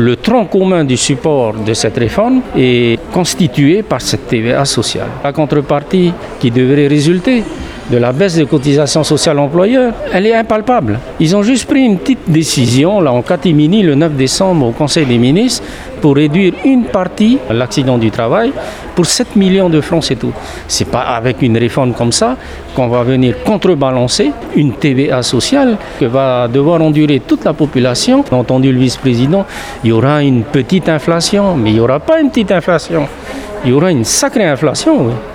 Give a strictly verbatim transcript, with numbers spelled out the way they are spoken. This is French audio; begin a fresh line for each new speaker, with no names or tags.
Le tronc commun du support de cette réforme est constitué par cette T V A sociale. La contrepartie qui devrait résulter de la baisse des cotisations sociales employeurs, elle est impalpable. Ils ont juste pris une petite décision là en catimini le neuf décembre au Conseil des ministres pour réduire une partie de l'accident du travail pour sept millions de francs, c'est tout. C'est pas avec une réforme comme ça qu'on va venir contrebalancer une T V A sociale que va devoir endurer toute la population. On a entendu le vice-président, il y aura une petite inflation, mais il n'y aura pas une petite inflation. Il y aura une sacrée inflation, oui.